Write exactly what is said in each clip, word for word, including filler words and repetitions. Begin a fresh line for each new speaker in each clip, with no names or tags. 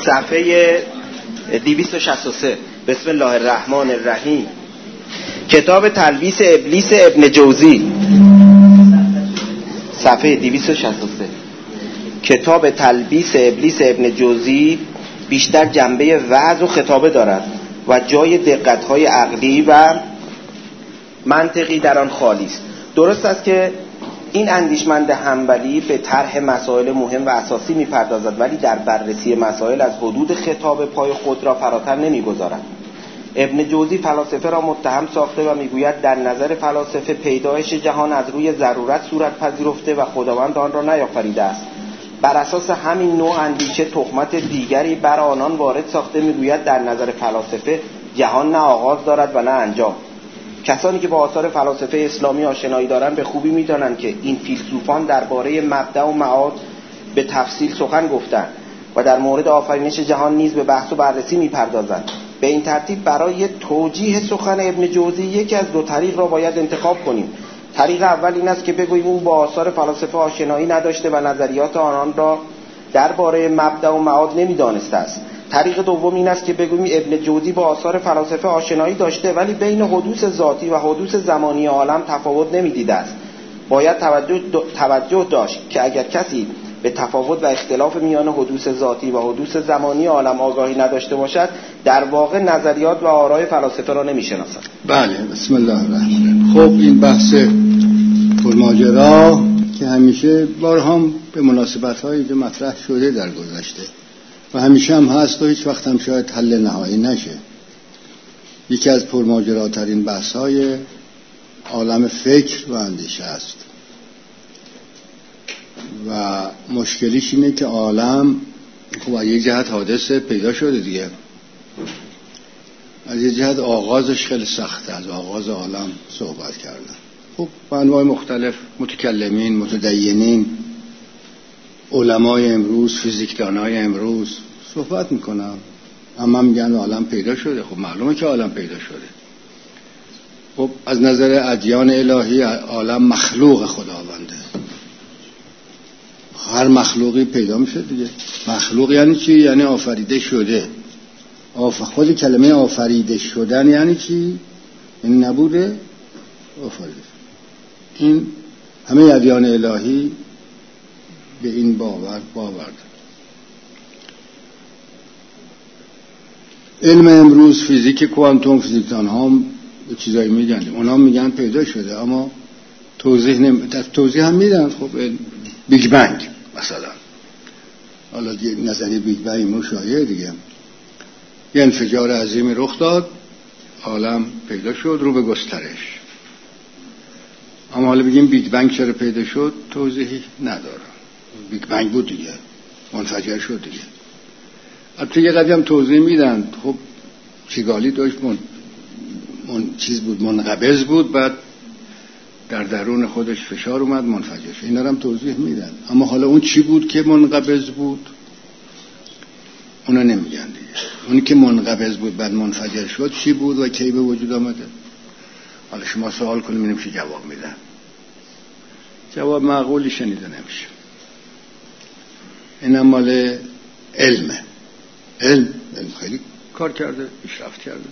صفحه دویست و شصت و سه. بسم الله الرحمن الرحیم. کتاب تلبیس ابلیس ابن جوزی، صفحه دویست و شصت و سه. کتاب تلبیس ابلیس ابن جوزی بیشتر جنبه وعظ و خطابه دارد و جای دقت‌های عقلی و منطقی در آن خالی است. درست است که این اندیشمند حنبلی به طرح مسائل مهم و اساسی می‌پردازد، ولی در بررسی مسائل از حدود خطاب پای خود را فراتر نمی‌گذارد. ابن جوزی فلاسفه را متهم ساخته و میگوید در نظر فلاسفه پیدایش جهان از روی ضرورت صورت پذیرفته و خداوند آن را نیافریده است. بر اساس همین نوع اندیشه تهمت دیگری بر آنان وارد ساخته، میگوید در نظر فلاسفه جهان نه آغاز دارد و نه انجام. کسانی که با آثار فلاسفه اسلامی آشنایی دارند به خوبی می‌دانند که این فیلسوفان درباره مبدأ و معاد به تفصیل سخن گفتند و در مورد آفرینش جهان نیز به بحث و بررسی می‌پردازند. به این ترتیب برای توجیه سخن ابن جوزی یکی از دو طریق را باید انتخاب کنیم. طریق اول این است که بگوییم او با آثار فلاسفه آشنایی نداشته و نظریات آنان را درباره مبدأ و معاد نمی‌دانسته است. طریق دوم این است که بگوییم ابن جوزی با آثار فلاسفه آشنایی داشته ولی بین حدوث ذاتی و حدوث زمانی عالم تفاوت نمی‌دیده است. باید توجه, توجه داشت که اگر کسی به تفاوت و اختلاف میان حدوث ذاتی و حدوث زمانی عالم آگاهی نداشته باشد، در واقع نظریات و آرای فلاسفه را نمی‌شناسد.
بله، بسم الله الرحمن الرحیم. خب این بحث پرماجرا که همیشه بارها به مناسبت‌هایی که مطرح شده در گذشته و همیشه هم هست و هیچ وقت هم شاید حل نهایی نشه، یکی از پرماجراترین بحث‌های عالم فکر و اندیشه است و مشکلیش اینه که عالم خب از یک جهت حادثه پیدا شده دیگه، از یک جهت آغازش خیلی سخته. از آغاز عالم صحبت کردن خب با انواع مختلف، متکلمین، متدینین، علمای امروز، فیزیکدانای امروز صحبت میکنن، اما میگن عالم پیدا شده. خب معلومه که عالم پیدا شده. خب از نظر ادیان الهی عالم مخلوق خداونده، هر مخلوقی پیدا میشه دیگه. مخلوق یعنی چی؟ یعنی آفریده شده. آف... خود کلمه آفریده شدن یعنی چی؟ یعنی نبوده آفریده. این همه ادیان الهی به این باور باور دارند. علم امروز، فیزیک کوانتوم، فیزیکدان ها به چیزایی میگن، اونا میگن پیدا شده اما توضیح نمی... توضیح هم میدن. خب بیگ بنگ مثلا، حالا نظریه بیگ بنگ مشایعه دیگه، یه انفجار عظیمی رخ داد، عالم پیدا شد رو به گسترش. اما حالا بگیم بیگ بنگ چرا پیدا شد توضیحی نداره. بیگ بنگ بود دیگه، منفجر شد دیگه. البته یه قدیم توضیح میدن خب چیگالی داشت من... من چیز بود، منقبض بود، بعد در درون خودش فشار اومد منفجر شد. اینا هم توضیح میدن. اما حالا اون چی بود که منقبض بود اونا نمیگن دیگه. اونی که منقبض بود بعد منفجر شد چی بود و کی به وجود آمده؟ حالا شما سوال کنید ببینیم چی جواب میدن. جواب معقولی شنیده نمیشه. اینم مال علمه. علم علم خیلی کار کرده، پیشرفت کرده.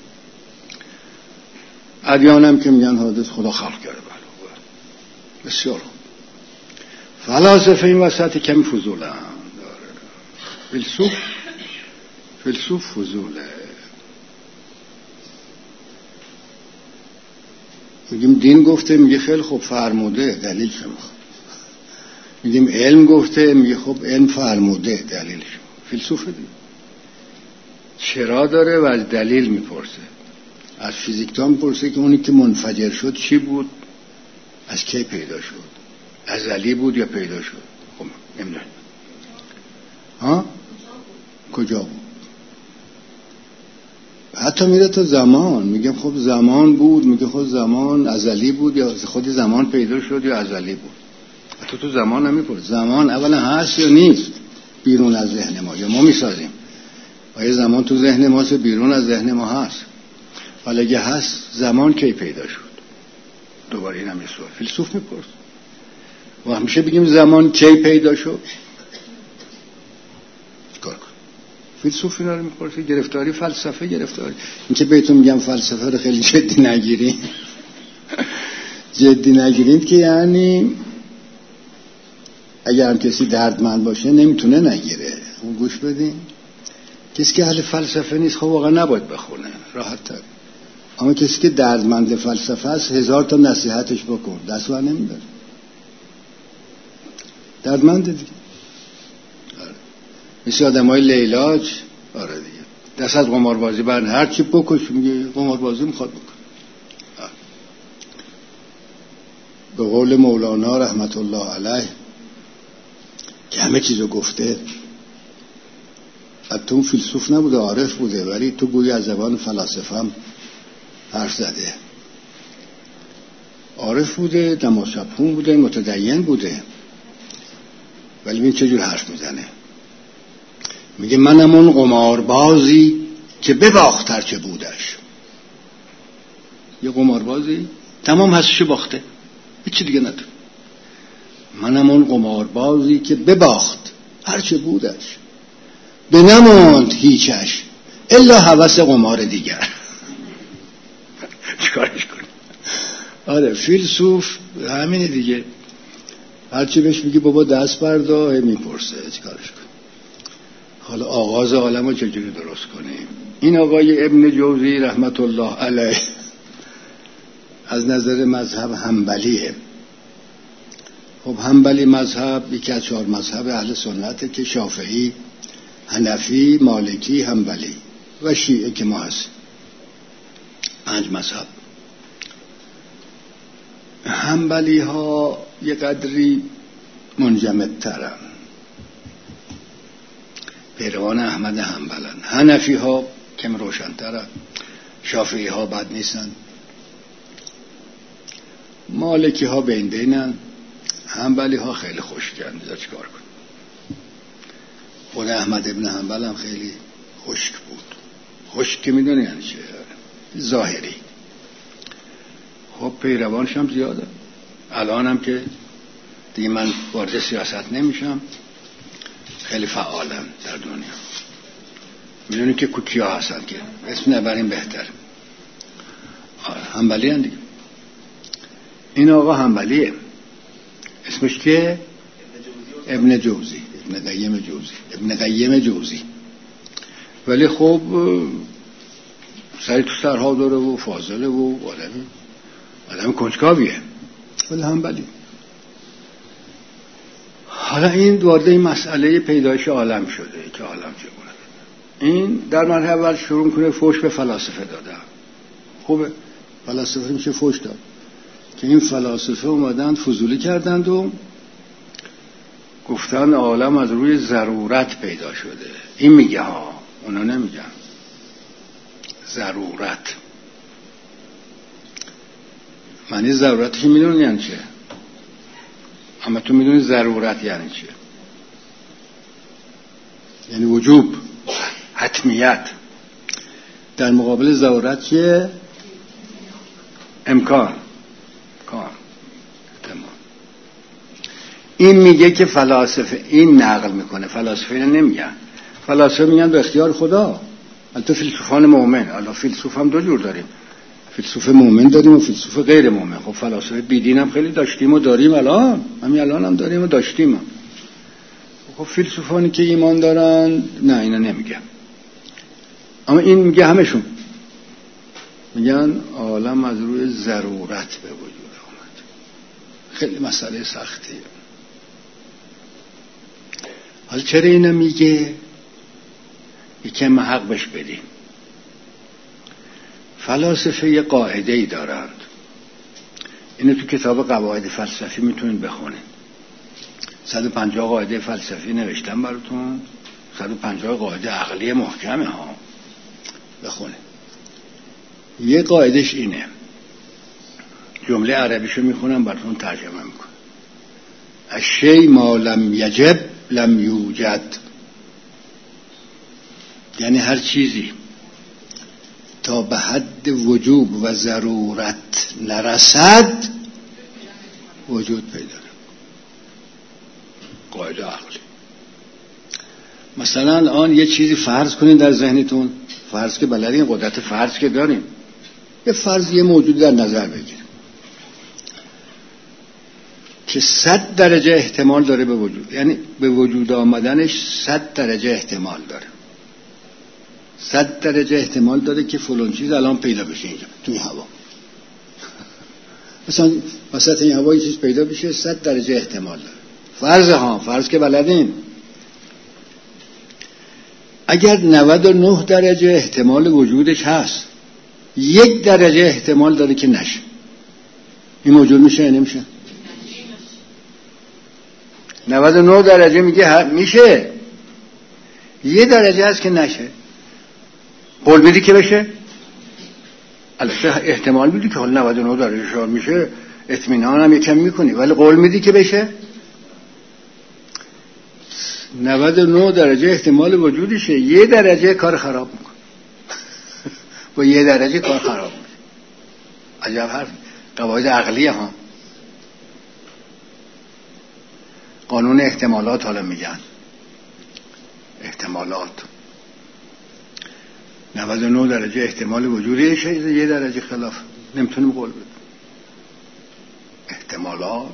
ادیان هم که میگن حادث خدا خلق کرده. بسیار خوب. فلاسفه این وسط کمی فضوله هم داره. فیلسوف فیلسوف فضوله. میگیم دین گفته، میگه خیلی خوب فرموده، دلیل شما. میگیم علم گفته، میگه خب علم فرموده، دلیل شما. فیلسوفه دیگه. چرا داره و از دلیل میپرسه. از فیزیکدان میپرسه که اونی که منفجر شد چی بود، از کی پیدا شد، ازلی بود یا پیدا شد. خب نمیدونم ها کجا بود. حتی میره تا زمان، میگه خب زمان بود، میگه خب زمان ازلی بود یا خود زمان پیدا شد یا ازلی بود. حتی تو زمان نمیپرسه زمان اولا هست یا نیست بیرون از ذهن ما، یا ما میسازیم. آیا زمان تو ذهن ماست بیرون از ذهن ما هست؟ حالا اگه هست زمان کی پیدا شد؟ دوباره این هم یه سوال فیلسوف میپرس. و همیشه بگیم زمان کی پیدا شد؟ کار کن فیلسوف اینا رو میپرسه. گرفتاری فلسفه، گرفتاری این که بهتون میگم فلسفه رو خیلی جدی نگیرین جدی نگیرید که یعنی اگر هم کسی دردمند باشه نمیتونه نگیره. اون گوش بدین، کسی که اهل فلسفه نیست خب واقعا نباید بخونه، راحت تر. اما کسی که دردمند فلسفه است هزار تا نصیحتش بکن دست بر نمیداره، دردمند دیگه. آره. مثل آدم های لیلاج. آره دیگه دست از قماربازی بر هر چی بکش میگه قماربازی میخواد بکن. آره. به قول مولانا رحمت الله علیه که همه چیزو گفته، تو فیلسوف نبوده عارف بوده، ولی تو گویی از زبان فلاسفه هم حرف زده. عارف بوده، نمازشبخون بوده، متدین بوده، ولی این چجور حرف میزنه؟ میگه منم اون قماربازی که بباخت هر چه بودش. یه قماربازی تمام هستشو باخته، هیچی دیگه نداره. منم اون قماربازی که بباخت هر چه بودش، به نماند هیچش الا هوس قمار دیگر. چیکارش کنی؟ آره فیلسوف همینه دیگه، هرچی بهش میگی بابا دست بردار میپرسه چیکارش کنی. حالا آغاز عالم رو چجوری درست کنیم؟ این آقای ابن جوزی رحمت الله علیه از نظر مذهب حنبلیه. خب حنبلی مذهب یکی از چهار مذهب اهل سنته که شافعی، حنفی، مالکی، حنبلی و شیعه که ما هست، پنج مذهب. حنبلی ها یه قدری منجمد ترن، پیروان احمد حنبلن. حنفی ها کم روشن ترن، شافعی ها بد نیستن، مالکی ها بین بینن، حنبلی ها خیلی خشکن. دیگه چیکار کن؟ خود احمد ابن حنبل هم خیلی خشک بود. خشک که میدونی یعنی چه؟ ظاهری. خب پیروانش هم زیاده. الان هم که دیگه من وارد سیاست نمیشم، خیلی فعالن در دنیا. میدونی که کوکیا هستن که اسم نبریم بهتر. حنبلی هم دیگه. این آقا حنبلیه، اسمش که ابن جوزی، ابن قیم جوزی، ابن قیم جوزی. ولی خب سری تو سرها داره و فاضله و آدمی آدم کنجکاویه، ولی حنبلی. حالا این دوارده این مسئله پیدایش عالم شده که عالم چگونه. این در مرحله اول شروع کنه فوش به فلاسفه دادن. خوبه، فلاسفه میشه فوش داد که این فلاسفه اومدن فضولی کردند و گفتن عالم از روی ضرورت پیدا شده. این میگه ها، اونا نمیگن. ضرورت معنی ضرورتش میدونی یعنی چه؟ اما تو میدونی ضرورت یعنی چه؟ یعنی وجوب، حتمیت. در مقابل ضرورت چیه؟ امکان، امکان، احتمال. این میگه که فلاسفه این نقل میکنه، فلاسفه اینو نمیگن. فلاسفه میگن به اختیار خدا. البته فیلسوفان مؤمن، الان فیلسوف هم دو جور داریم، فیلسوف مؤمن داریم و فیلسوف غیر مؤمن. خب فلاسفه بیدین هم خیلی داشتیم و داریم، الان همین الان هم داریم و داشتیم هم. خب فیلسوفانی که ایمان دارن نه اینا نمیگن، اما این میگه همشون میگن عالم از روی ضرورت به وجود آمد. خیلی مسئله سختیه. حالا چرا اینو میگه؟ یکم حق بهش بدیم. فلاسفه یه قاعده ای دارند، اینو تو کتاب قواعد فلسفی میتونید بخونید. صد و پنجاه قاعده فلسفی نوشتم براتون، صد و پنجاه قاعده عقلی محکمه ها، بخونید. یه قاعدش اینه، جمله عربیشو میخونم براتون ترجمه میکنم. الشیء ما لم یجب لم یوجد. یعنی هر چیزی تا به حد وجوب و ضرورت نرسد وجود پیدا نمی‌کند. قاعده عقلی. مثلا آن یه چیزی فرض کنین در ذهنتون، فرض که بلدین، قدرت فرض که داریم، یه فرض یه موجود در نظر بگیریم که صد درجه احتمال داره به وجود، یعنی به وجود آمدنش صد درجه احتمال داره. صد درجه احتمال داره که فلان چیز الان پیدا بشه اینجا توی هوا. مثلا وسط این هوا یه چیز پیدا بشه، صد درجه احتمال داره. فرض ها، فرض که بلدین. اگر نود و نه درجه احتمال وجودش هست، یک درجه احتمال داره که نشه، این موجود میشه یا نمیشه؟ نود و نه درجه میگه میشه، یه درجه هست که نشه. قول میدی که بشه؟ البته احتمال میدی که حال نود و نه درجه شار میشه، اطمینان هم یکم میکنی، ولی قول میدی که بشه؟ نود و نه درجه احتمال وجودشه، یه درجه کار خراب میکنه. با یه درجه کار خراب میکنه. عجب حرف. قواعد عقلیه ها. قانون احتمالات حالا میگن. احتمالات نود و نه درجه احتمال وجودش، یه درجه خلاف نمیتونیم قول بدیم. احتمالات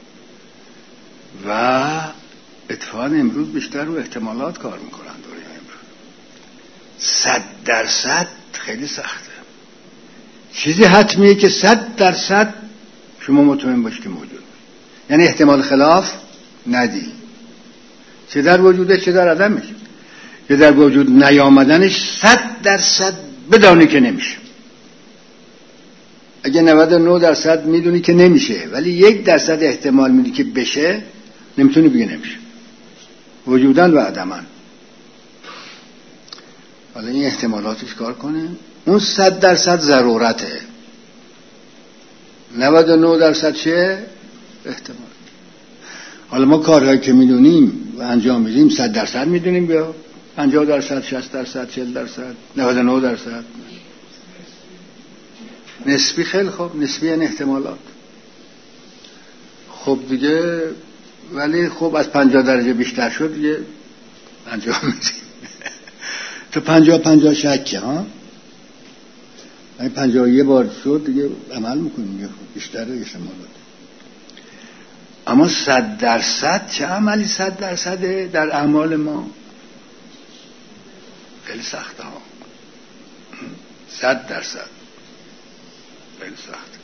و اتفاقا امروز بیشتر رو احتمالات کار میکنن. دوره امروز صد درصد خیلی سخته. چیزی حتمیه که صد درصد شما مطمئن باشی که موجود، یعنی احتمال خلاف ندی، چه در وجوده چه در عدمش. که در وجود نیامدنش صد درصد بدانی که نمیشه. اگه نود و نه درصد میدونی که نمیشه ولی یک درصد احتمال میدی که بشه، نمیتونی بگی نمیشه. وجودن و عدمن. حالا این احتمالاتش کار کنه. اون صد درصد ضرورته، نود و نه درصد چه؟ احتمال. حالا ما کارهایی که میدونیم و انجام میدیم صد درصد میدونیم، بیا پنجاه درصد، شصت درصد، چهل درصد، نود و نه درصد نسبی. خیلی خوب، نسبی یعنی احتمالات. خب دیگه، ولی خب از پنجاه درجه بیشتر شد دیگه انجام میدیم. تو پنجاه پنجاه شکه ها، این پنجاه یه بار شد دیگه عمل میکنیم دیگه، بیشتر احتمالات. اما صد درصد چه عملی صد درصده در اعمال ما؟ خیلی سخته ها. صد درصد خیلی سخته.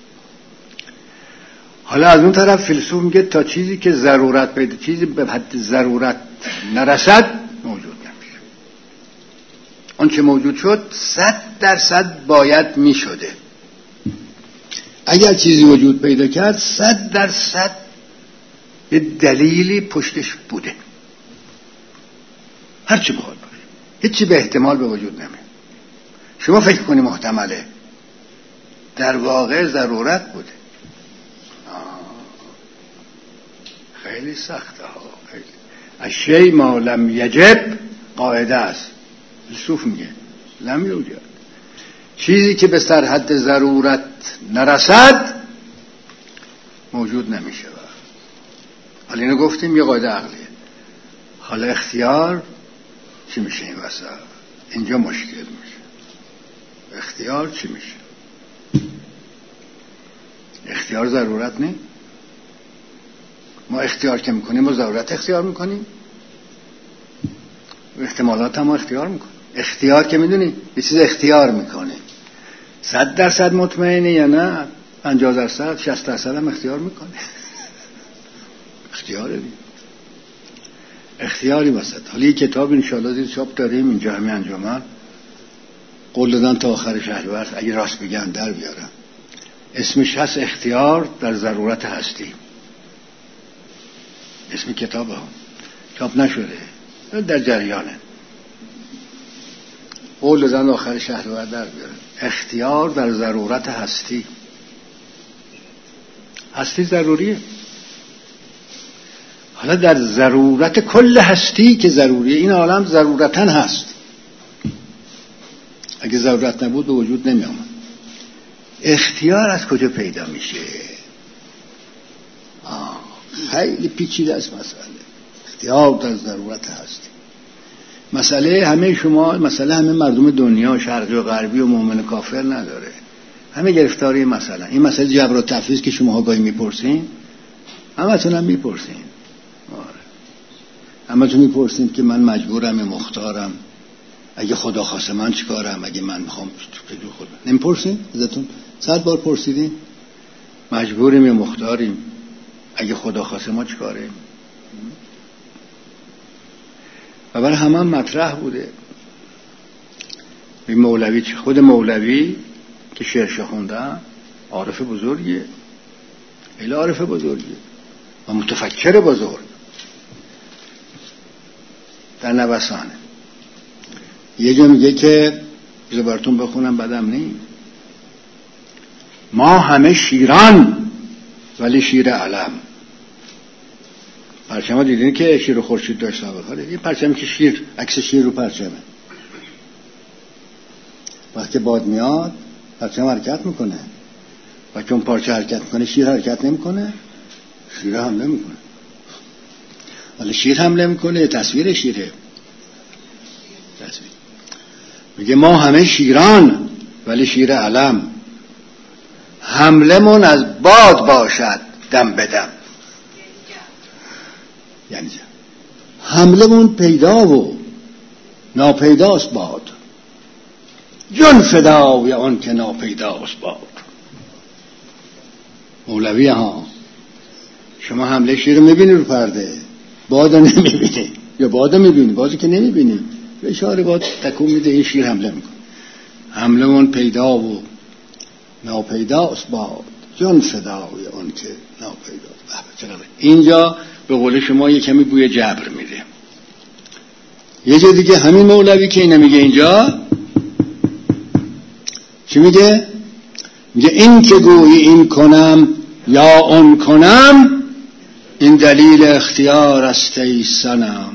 حالا از اون طرف فیلسوف میگه تا چیزی که ضرورت پیدا، چیزی به حد ضرورت نرسد موجود نمیشه. اون چه موجود شد صد درصد باید میشده. اگر چیزی وجود پیدا کرد صد درصد یه دلیلی پشتش بوده، هرچی بخواد باشه، هیچی به احتمال به وجود نمیاد. شما فکر کنی محتمله، در واقع ضرورت بوده. خیلی سخته ها. خیلی الشیء ما لم یجب قاعده است. فیلسوف میگه لم یوجد، چیزی که به سر حد ضرورت نرسد موجود نمیشه. حالا اینو گفتیم یه قاعده عقلیه. حالا اختیار چی میشه این وسط؟ اینجا مشکل میشه. اختیار چی میشه؟ اختیار ضرورت نه؟ ما اختیار که میکنیم ما ضرورت اختیار میکنیم؟ احتمالات هم ما اختیار میکنیم. اختیار که میدونی یه چیز اختیار میکنه، صد درصد مطمئنه یا نه؟ پنجاه درصد، شصت درصد هم اختیار میکنه. اختیاره دی. اختیاری وسط. حالا یه کتاب انشاءالله زیر چاپ داریم اینجا همین انجمن، قول دادن تا آخر شهریور اگه راست بگن در بیارن. اسمش هست اختیار در ضرورت هستی. اسم کتاب ها چاپ نشده، در جریانه. قول دادن آخر شهریور در بیارن. اختیار در ضرورت هستی. هستی ضروریه. حالا در ضرورت کل هستی که ضروریه، این عالم ضرورتاً هست. اگه ضرورت نبود به وجود نمی آمد. اختیار از کجا پیدا میشه؟ آه خیلی پیچیده است مسئله. اختیار در ضرورت هستی. مسئله همه شما، مسئله همه مردم دنیا شرقی و غربی و مؤمن کافر نداره. همه گرفتاری مثلا این مسئله جبر و تفویض که شما گاهی میپرسین، همتون هم میپرسین. آره. همتون میپرسین که من مجبورم یا مختارم، اگه خدا خواسته من چیکارم، اگه من میخوام بدون خدا. نمیپرسین؟ ازتون صد بار پرسیدین مجبوریم یا مختاریم، اگه خدا خواسته ما چیکاریم؟ و برای همه هم مطرح بوده. این مولوی، خود مولوی که شعرش خوندم عارف بزرگیه، خیلی عارف بزرگیه و متفکر بزرگ در نوسانه. یه جا میگه که بذار براتون بخونم بدم نیم، ما همه شیران ولی شیر علم. پرچم ها دیدین که شیر و خورشید داشت سابقه، این پرچمی که شیر، عکس شیر رو پرچمه، وقتی باد میاد پرچم حرکت میکنه و چون پارچه حرکت میکنه شیر حرکت نمیکنه، شیر حمله میکنه. ولی شیر حمله میکنه، تصویر شیره، تصویر. میگه ما همه شیران ولی شیر علم، حمله من از باد باشد دم بدم. یعنی حمله من پیدا و ناپیداست باد، جن فدا یا اون که ناپیداست باد. مولوی ها شما حمله شیر رو میبینی رو پرده، باد رو نمیبینی، یا باد رو میبینی، بادی که نمیبینی، به اشاره باد تکون میده این شیر حمله میکنه. حمله من پیدا و ناپیداست باد، جن فدا یا اون که ناپیداست. اینجا به قول شما یه کمی بوی جبر میده. یه جا دیگه همین مولوی که اینه میگه اینجا چی میگه؟ میگه این که گویی این کنم یا اون کنم، این دلیل اختیار است ای صنم.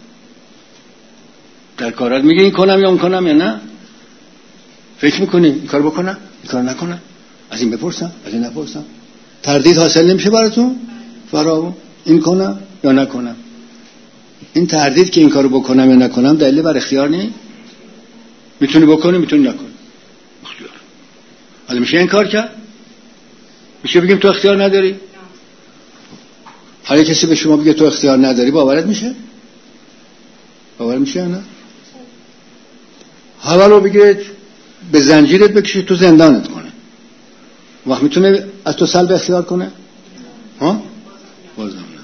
در کارات میگه این کنم یا اون کنم یا نه؟ فکر میکنی این کار بکنم این کار نکنم، از این بپرسم از این نپرسم، تردید حاصل نمیشه براتون؟ فراوون این کنم یا نکنم. این تردید که این کارو بکنم یا نکنم دلیل بر اختیار نیست. میتونی بکنی میتونی نکنی، اختیار. حالا میشه این کار کرد؟ میشه بگیم تو اختیار نداری؟ حالا کسی به شما بگه تو اختیار نداری باورت میشه؟ باور میشه یا نه؟ حالا رو بگه به زنجیرت بکشه تو زندانت کنه، وقت میتونه از تو سلب اختیار کنه؟ ها؟ بازم نه.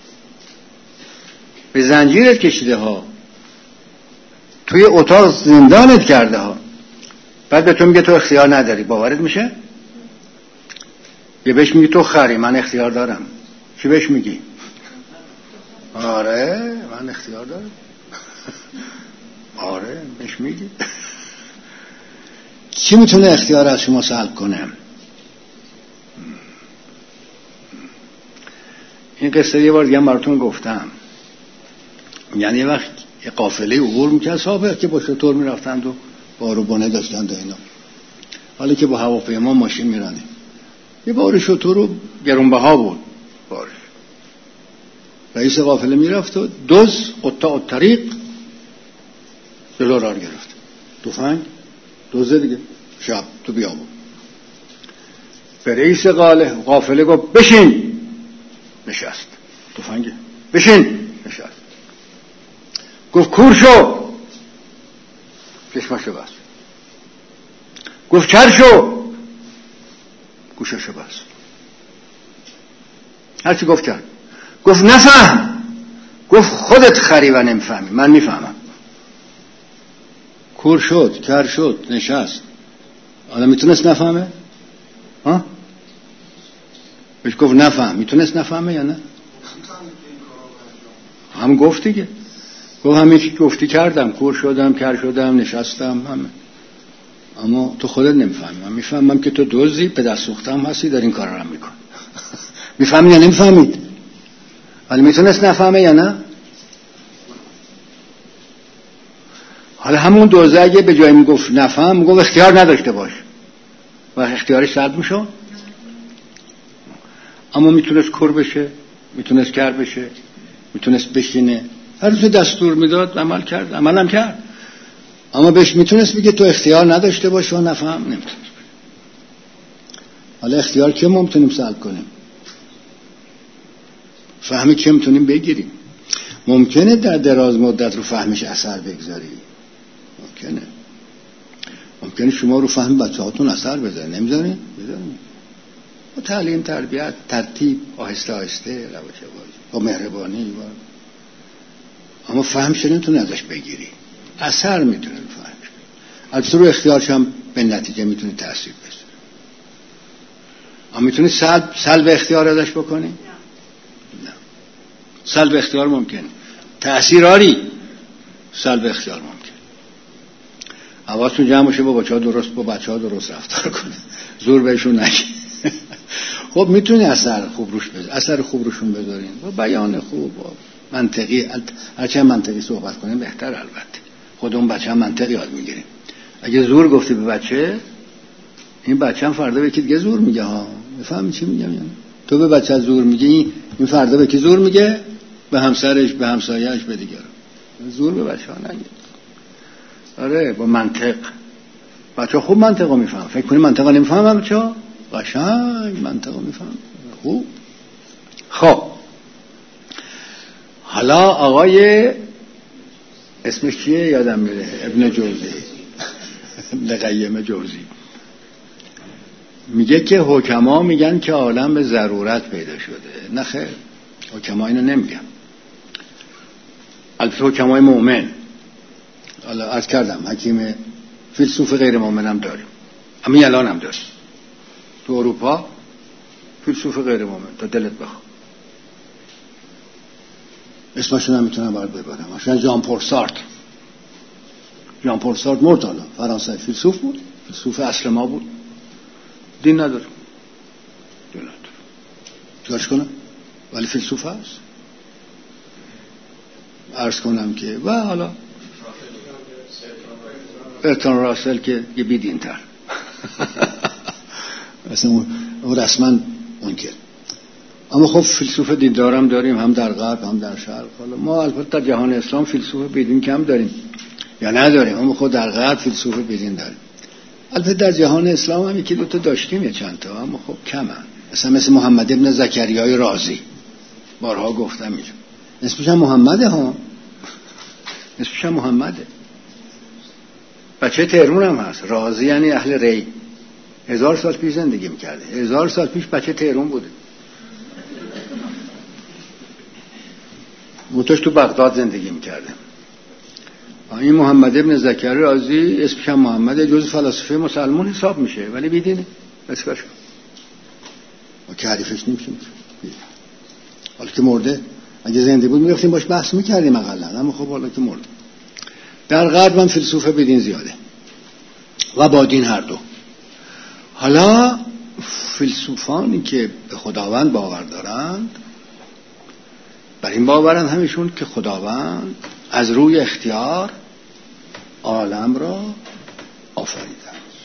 به زنجیرت کشیده ها، توی اتاق زندانت کرده ها، بعد به تو میگه تو اختیار نداری، باورت میشه؟ یه بهش میگی تو خری من اختیار دارم، چی بهش میگی؟ آره من اختیار دارم. آره بهش میگی. کی میتونه اختیار از شما سلب کنه؟ این قصه یه بار دیگه براتون گفتم. یعنی یه وقت یه قافله عبور میکرد صحابه که با شتر میرفتند و بار و بانه داشتند و اینا، حالا که با هواپیما ماشین میرانیم، یه بار شتر رو گرونبها بود بارش. رئیس قافله میرفت و دوز قطاع الطریق جلو راه گرفت، تفنگ دوزه دیگه شب تو بیابون. به رئیس قافله گفت بشین، نشست. تفنگه بشین، نشست. گفت کور شو، چشمشو بست. گفت کر شو، گوششو بست. هرچی گفت کرد. گفت نفهم. گفت خودت خری و نمیفهمی، من میفهمم. کور شد، کر شد، نشست. آدم میتونست نفهمه؟ ها؟ بهش گفت نفهم، میتونست نفهمه یا نه؟ هم گفت دیگه. گفت همین گفتی کردم، کور شدم، کر شدم، نشستم، همه. اما تو خودت نمیفهمی. من میفهمم که تو دوزی پدر سوختم هستی در این کار رو میکن. میفهمی یا نمیفهمید؟ ولی میتونست نفهمه یا نه؟ حالا همون دوزه اگه به جای میگفت نفهم، میگفت اختیار نداشته باش و اختیارش سلب میشه. اما میتونست کور بشه، میتونست کر بشه، میتونست بشینه، هر تو دستور میداد عمل کرد، عملم کرد. اما بهش میتونست بگه تو اختیار نداشته باش و نفهم، نمیتونست. حالا اختیار که ما میتونیم سلب کنیم؟ فهمی که میتونیم بگیریم؟ ممکنه در دراز مدت رو فهمش اثر بگذاری، ممکنه ممکنه شما رو فهم بچه هاتون اثر بذاره، نمیذارین؟ بذارین. با تعلیم، تربیت، ترتیب، آهسته آهسته، یواش یواش، با مهربانی با... اما فهمش نمیتونه ازش بگیری، اثر میتونه فهمش. البته رو اختیارش هم به نتیجه میتونه تأثیر بذاره. اما میتونی سلب سلب اختیار ازش بکنی؟ نه. سلب اختیار ممکنه، تأثیر آری، سلب اختیار ممکنه. حواستون جمع باشه با بچه‌ها درست با بچه‌ها درست رفتار کنه، زور بهشون نگی. خب میتونی اثر خوب روش بذاری، اثر خوب روشون بذارین با بیان خوب، با منطقی. هرچند منطقی صحبت کنیم بهتر. البته خودمون بچه هم منطقی یاد میگیریم. اگه زور گفتی به بچه، این بچه هم فردا به کی دیگه زور میگه ها. میفهمی چی میگم؟ یعنی تو به بچه زور میگی، این فردا به کی زور میگه؟ به همسرش، به همسایه‌اش، به دیگران. زور به بچه ها نگید. آره با منطق. بچه خوب منطقو میفهم. فکر کنی منطقو نمیفهمم بچه‌ها؟ قشنگ منطقو میفهم. خوب. خب حالا آقای اسمش چیه یادم میره، ابن جوزی، ابن قیم جوزی، میگه که حکما میگن که عالم به ضرورت پیدا شده. نه خیر، حکما اینو نمیگن. البته حکمای مؤمن، حالا عرض کردم حکیم فیلسوف غیر مؤمن هم داریم، همین الان هم داریم تو اروپا، فیلسوف غیر مؤمن تا دلت بخواد. اسمشون هم میتونم برات ببرم. مثلا ژان پل سارتر. ژان پل سارتر مرد، حالا فرانسوی فیلسوف بود، فیلسوف اصل ما بود. دین نداره، دین نداره، چیکارش کنم؟ ولی فیلسوف هست. عرض کنم که و حالا برتراند راسل که یه بیدین تر اصلا اون رسما منکر. اما خب فیلسوف دیندارم داریم، هم در غرب هم در شرق. حالا ما البته در جهان اسلام فیلسوف بیدین کم داریم یا نداریم، اما خود در غرب فیلسوف بیدین داریم. البته در جهان اسلام هم یکی دو تا داشتیم، یه چند تا، اما خب کمن. مثلا مثل محمد ابن زکریای رازی، بارها گفتم اینجا، اسمش هم محمده ها، اسمش هم محمده. بچه تهرون هم هست. رازی یعنی اهل ری. هزار سال پیش زندگی میکرده، هزار سال پیش بچه تهرون بوده. موتاش تو بغداد زندگی میکرده. این محمد ابن زکریای رازی اسمش هم محمده، جز فلاسفه مسلمان حساب میشه ولی بیدینه. بسکاش ما که حریفش نمیشیم. حالا که مرده، اگه زنده بود میرفتیم باش بحث میکردیم اقلا، اما خب حالا که مرده. در غرب من فیلسوف بدین زیاده و با دین هر دو. حالا فیلسوفانی که به خداوند باور دارند، بر این باورند همیشون که خداوند از روی اختیار عالم را آفریده است.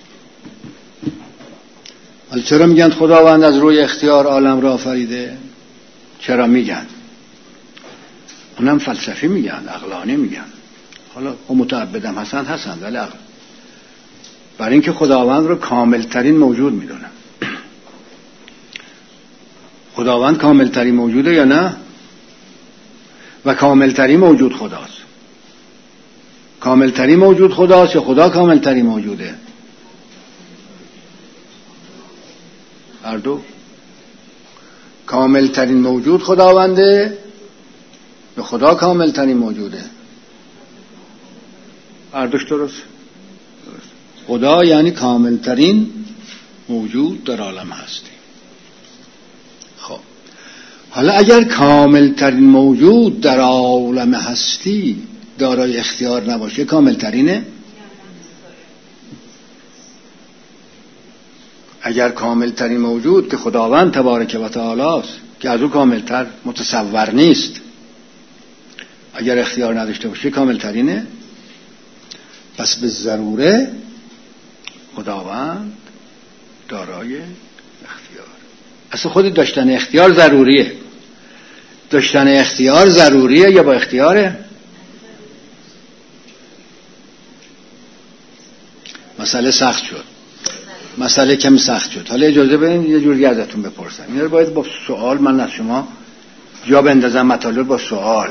حالا چرا میگن خداوند از روی اختیار عالم را آفریده؟ چرا میگن؟ اونم فلسفی میگن، عقلانی میگن. حالا هم متعبدم هستند هستند ولی عقل. برای اینکه خداوند رو کامل ترین موجود میدونن. خداوند کامل ترین موجوده یا نه؟ و کامل ترین موجود خداست. کامل ترین موجود خداست یا خدا کامل ترین موجوده؟ هر دو. کامل ترین موجود خداونده یا خدا کامل ترین موجوده؟ هر دوش درست. خدا یعنی کامل ترین موجود در عالم هستی. خب حالا اگر کامل ترین موجود در عالم هستی دارای اختیار نباشه، کامل ترینه؟ اگر کامل ترین موجود که خداوند تبارک و تعالی است، که از او کامل تر متصور نیست، اگر اختیار نداشته باشه کامل ترینه؟ پس به ضروره خداوند دارای اختیار. اصلا خود داشتن اختیار ضروریه. داشتن اختیار ضروریه یا با اختیاره؟ مسئله سخت شد، مسئله کمی سخت شد. حالا اجازه بدین یه جوری ازتون بپرسم. اینا رو باید با سوال من از شما جا بندازم، مطالب با سوال.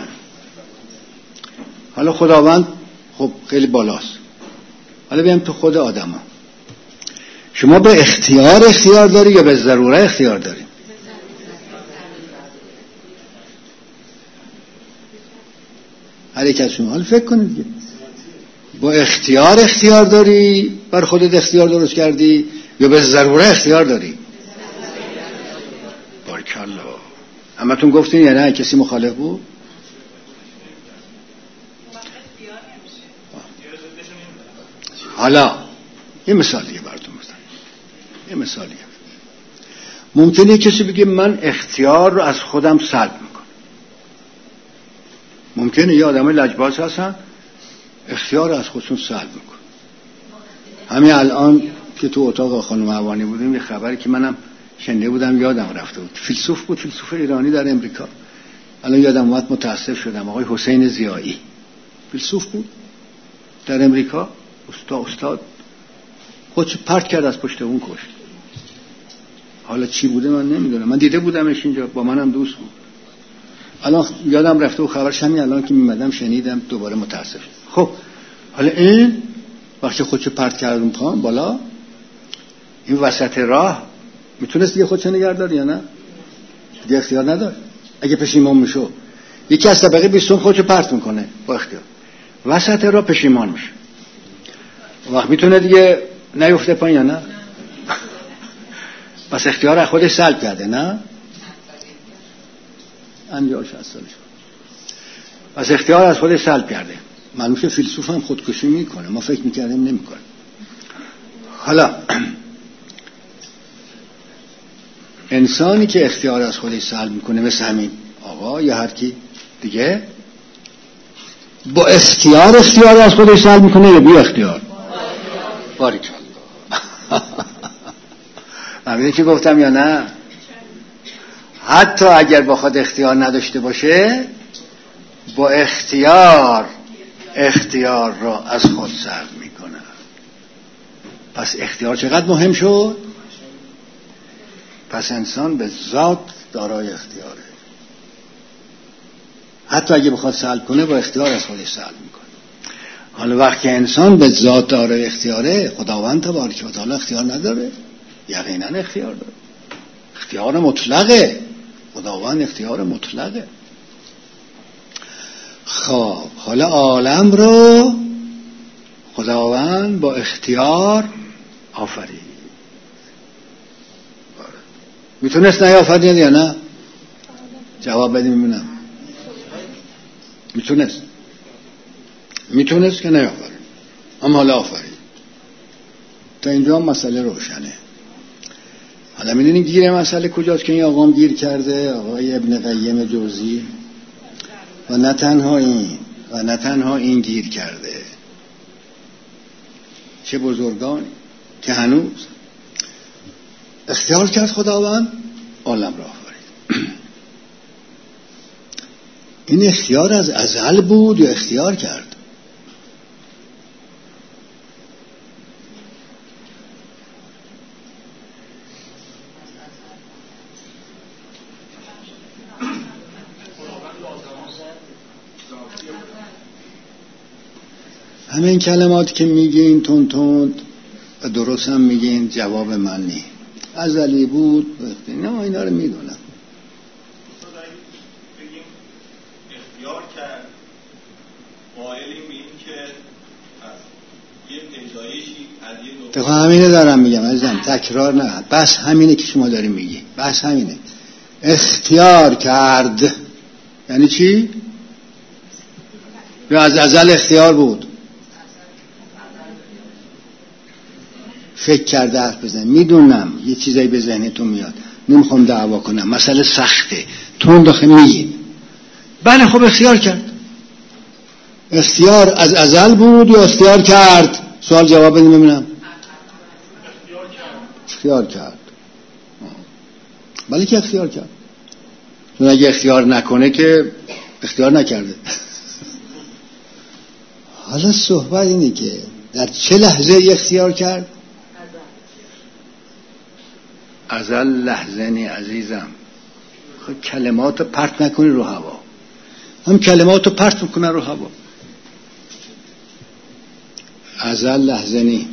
حالا خداوند خب خیلی بالاست. حالا بیایم تو خود آدم ها. شما به اختیار اختیار داری یا به ضروره اختیار داری؟ هر یک از شما حالا فکر کنید دیگه. با اختیار اختیار داری، بر خودت اختیار درست کردی، یا به ضروره اختیار داری؟ بارکالله. همتون گفتین یا نه؟ کسی مخالف بود؟ حالا یه مثال دیگه براتون بزنم. یه مثال دیگه. ممکنه کسی بگه من اختیار رو از خودم سلب میکنم. ممکنه یه آدم لجباز هستن اختیار رو از خودشون سلب میکنن. همین الان که تو اتاق خانم حوانی بودیم یه خبری که منم شنیده بودم یادم رفته بود. فیلسوف بود، فیلسوف ایرانی در امریکا. الان یادم اومد، متاسف شدم. آقای حسین ضیایی فیلسوف بود در امریکا. استاد استاد خودش پرت کرد از پشت اون کشت. حالا چی بوده من نمیدونم. من دیده بودمش اینجا، با منم دوست بود. الان یادم رفته و خبرش همین الان که میمدم شنیدم، دوباره متاسف شدم. خب حالا این وقتی خودش پرت کرد اون پام بالا، این وسط راه میتونست دیگه خودش نگه داره یا نه؟ دیگه اختیار نداره. اگه پشیمان میشه یکی از طبقه بیستم خودش پرت میکنه با اختیار، وسط راه پشیمان میشه، وقت میتونه دیگه نیفته پایین یا نه؟ پس اختیار از خودش سلب کرده، نه؟ پنجاه شصت سالش. پس اختیار از خودش سلب کرده. معلومه فیلسوف هم خودکشی میکنه، ما فکر میکردیم نمیکنه. حالا انسانی که اختیار از خودش سلب میکنه مثل همین آقا یا هر کی دیگه، با اختیار اختیار از خودش سلب میکنه یا بی اختیار؟ باریکالله. فهمیدین چی گفتم یا نه؟ حتی اگر بخواد اختیار نداشته باشه، با اختیار اختیار را از خود سلب میکنه. پس اختیار چقدر مهم شد؟ پس انسان به ذات دارای اختیاره. حتی اگه بخواد سلب کنه، با اختیار از خودش سلب میکنه. حالا وقتی انسان به ذات دارای اختیاره، خداوند تبارک و تعالی اختیار نداره؟ یقینا اختیار داره. اختیار مطلقه. خداوند اختیار مطلقه. خب حالا عالم رو خداوند با اختیار آفرید. میتونست نیافرید یا نه؟ جواب بدیم میبینم. میتونست میتونست که نیافرید، اما حالا آفرید. تا اینجا هم مسئله روشنه. حالا میدونید گیر مسئله کجاست که این آقام گیر کرده، آقای ابن قیم جوزی. و نه تنها این و نه تنها این گیر کرده، چه بزرگانی که هنوز اختیار کرد خداوند عالم را آفرید. این اختیار از ازل بود یا اختیار کرد؟ همه این کلمات که میگین تون تند و درست هم میگین، جواب من نی. ازلی بود نه، اینا رو میدونم.
بگیم اختیار کرد، قائلیم به این که یه پیدایشی از یه
نوع همینه دارم میگم عزیزم، تکرار نه. بس همینه که شما داری میگی، بس همینه. اختیار کرد یعنی چی؟ یا از ازل اختیار بود؟ فکر کرده حرف بزن. میدونم یه چیزایی به ذهنتون میاد، نمیخوام دعوا کنم، مسئله سخته، تون داخل میگین. بله خب اختیار کرد. اختیار از ازل بود یا اختیار کرد؟ سوال جواب بدیم ببینم. اختیار کرد. اختیار کرد. بله که اختیار کرد. اون اگه اختیار نکنه که اختیار نکرده. حالا صحبت اینه که در چه لحظه اختیار کرد؟ ازل لحظه نی عزیزم. خب کلماتو پرت نکنی رو هوا، هم کلماتو پرت میکنه رو هوا. ازل لحظه نی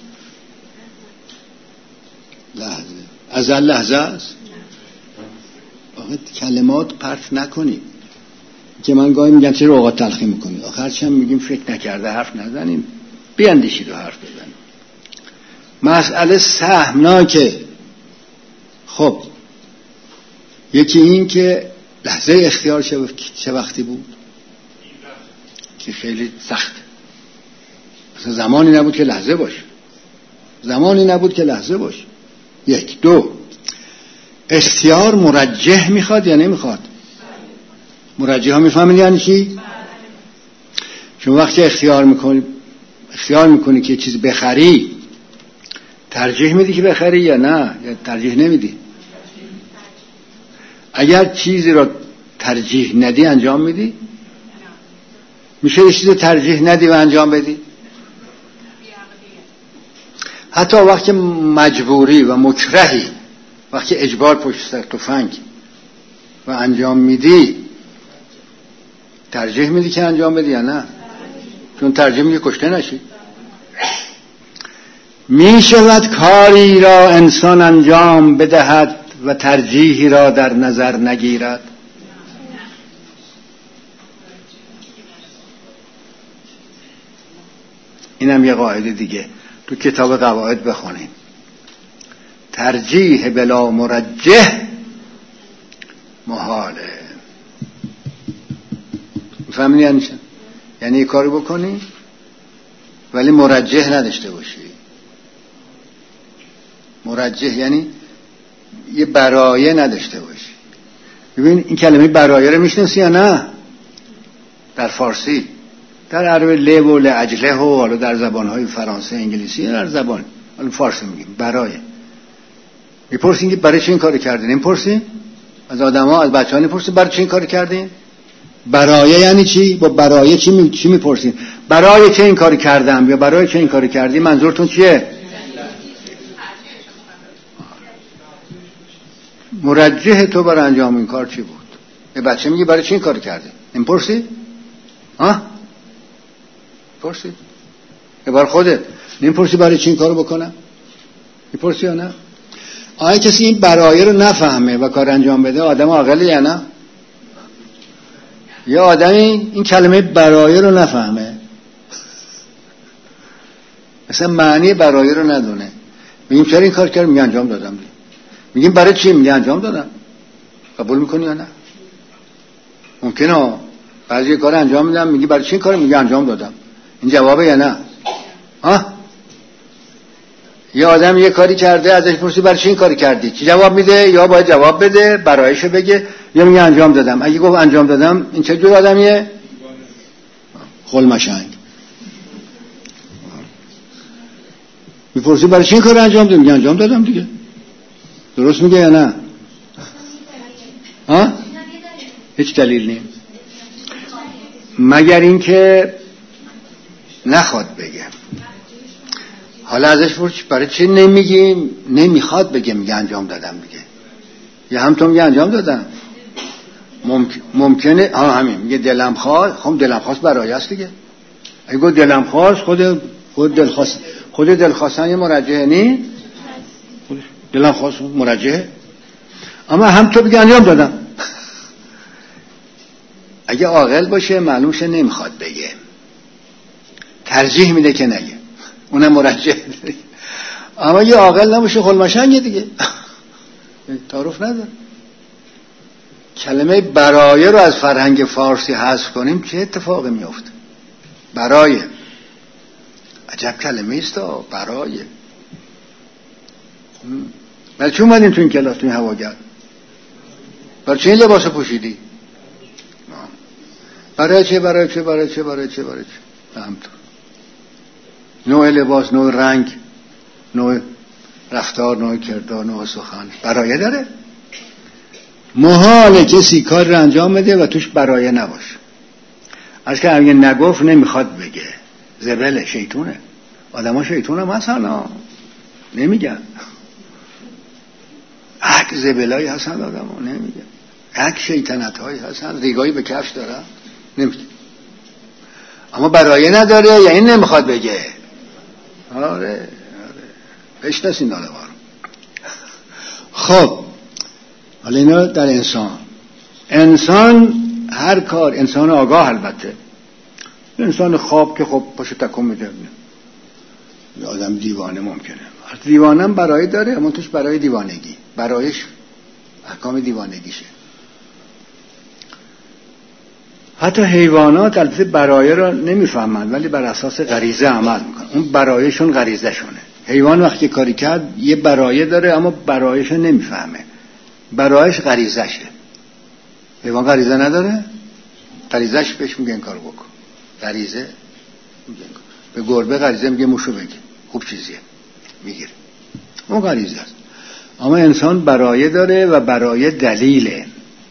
لحظه ازل لحظه است. آخه کلمات پرت نکنی که من گاهی میگم چرا اوقات تلخی میکنی، آخر چند میگیم فکر نکرده حرف نزنیم، بیاندیشید و حرف بزنیم. مسئله سهمناکه. خب یکی این که لحظه اختیار چه وقتی بود که خیلی سخت، مثلا زمانی نبود که لحظه باشه، زمانی نبود که لحظه باشه. یک. دو، اختیار مرجح میخواد یا نمیخواد؟ مرجح ها میفهمید یعنی چی؟ چون وقتی اختیار میکنی اختیار میکنی که چیز بخری، ترجیح میدی که بخری یا نه، یا ترجیح نمیدی؟ اگر چیزی رو ترجیح ندی انجام میدی؟ میشه یه چیزی ترجیح ندی و انجام بدی؟ حتی وقتی مجبوری و مکرهی، وقتی اجبار پشت سر تفنگ و انجام میدی، ترجیح میدی که انجام بدی یا نه؟ چون ترجیح میدی کشته نشی. میشود کاری را انسان انجام بدهد و ترجیحی را در نظر نگیرد؟ اینم یه قاعده دیگه تو کتاب قواعد بخونین. ترجیح بلا مرجح محاله. فهمیدی یعنی چه؟ یعنی یه کاری بکنی ولی مرجح نداشته باشی. مرجح یعنی یه برایه نداشته باشی. ببین این کلمه برایه رو میشناسی یا نه؟ در فارسی، در عربی له و لعجله و حالا در زبانهای فرانسه انگلیسی، در زبان حالا فارسی میگیم برایه. میپرسین که برای چه این کارو کردین؟ میپرسین از آدما، از بچه‌ها میپرسین برای چه این کارو کردین؟ برایه یعنی چی؟ با برایه چی می... چی میپرسین؟ برای چه این کارو کردم یا برای چه این کارو کردی؟ منظورتون چیه؟ مرجح تو برای انجام این کار چی بود؟ یه بچه میگه برای چه این کارو کردی؟ نمیپرسی؟ ها؟ پرسی؟ یه بار خودت نمیپرسی برای چه این کارو بکنم؟ میپرسی یا نه؟ آیا کسی این برایه رو نفهمه و کار انجام بده آدم عاقله یا نه؟ یه آدمی این کلمه برایه رو نفهمه، مثلا معنی برایه رو ندونه، میگیم چرا این کار کردم؟ میگه انجام دادم. میگیم برای چی؟ میگه انجام دادم. قبول میکنی یا نه؟ ممکنه بعضی کار انجام میدم میگی برای چی این کار؟ میگه انجام دادم. این جوابه یا نه؟ ها؟ یه آدم یه کاری کرده ازش پرسی برای چی این کاری کردی؟ چی جواب میده؟ یا باید جواب بده برایشو بگه یا میگه انجام دادم. اگه گفت انجام دادم این چه جور آدمیه؟ خلمشنگ. میپرسی برای چی این کار انجام دادی؟ میگه انجام دادم دیگه. درست میگه یا نه؟ ها؟ هیچ دلیل نیست مگر اینکه نخواد بگه. حالا ازش پرس برای چی نمیگیم؟ نمیخواد بگه، میگه انجام دادم دیگه. یا هم تو میگه انجام دادم. ممکن ممکنه ها همین میگه دلم خواست. خب دلم خواست برای است دیگه. اگه گفت دلم خواست خود خود دل خواست خود دل خواستن یه مرجحه نی؟ دلم خواست مرجحه. اما هم تو بگه انجام دادم. اگه عاقل باشه معلومشه نمیخواد بگه، ترجیح میده که نگه، اونم مرجح. اما یه عاقل نباشه خلمشنگه دیگه، تعارف نداره. کلمه برایه رو از فرهنگ فارسی حذف کنیم چه اتفاقی میفته؟ برایه عجب کلمه است. برایه برای چی اومدیم تو این کلاس، تو این هواگرد؟ برای چه این لباس پوشیدی؟ برای چه برای چه برای چه برای چه برای چه همطور. نوع لباس، نوع رنگ، نوع رفتار، نوع کردار، نوع سخن برایه داره. محال کسی کار رو انجام بده و توش برایه نباشه. از که اگه نگفت نمیخواد بگه، زبله، شیطونه. آدم ها شیطونه مثلا نمیگن، یک زبله هایی هستن آدم ها نمیگن، یک شیطنت هایی هستن ریگایی به کفش دارن نمیگن، اما برایه نداره یعنی نمیخواد بگه. آره آره بشناسین آدم ها رو. خب حالا اینا در انسان. انسان هر کار، انسان آگاه البته، انسان خواب که خب پاشو تکون میده، یه آدم دیوانه ممکنه، دیوانه هم برای داره اما توش برای دیوانگی، برایش احکام دیوانگیشه. حتی حیوانات البته برای را نمیفهمند ولی بر اساس غریزه عمل میکنن، اون برایشون غریزه شونه. حیوان وقتی کاری کرد یه برایه داره اما برایش نمیفهمه، برایش غریزه شه. حیوان غریزه نداره، غریزش بهش میگن کار بکن، غریزه میگن. به گربه غریزه میگه موشو بگی خوب چیزیه میگیره، اون غریزه است. اما انسان برایه داره و برایه دلیله.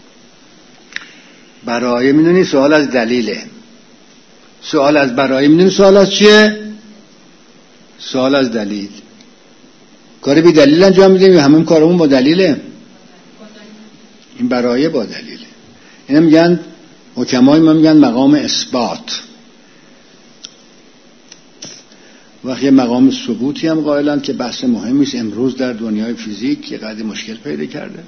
برایه میدونی سوال از دلیله، سوال از برایه میدونی سوال از چیه؟ سوال از دلیل. کار بی دلیل انجام میدیم یا همه کارمون با دلیله؟ این برایه با دلیله. اینا میگن حکمای ما میگن مقام اثبات. وقتی مقام ثبوتی هم قائلن که بحث مهمی است امروز در دنیای فیزیک یه قدری مشکل پیدا کرده.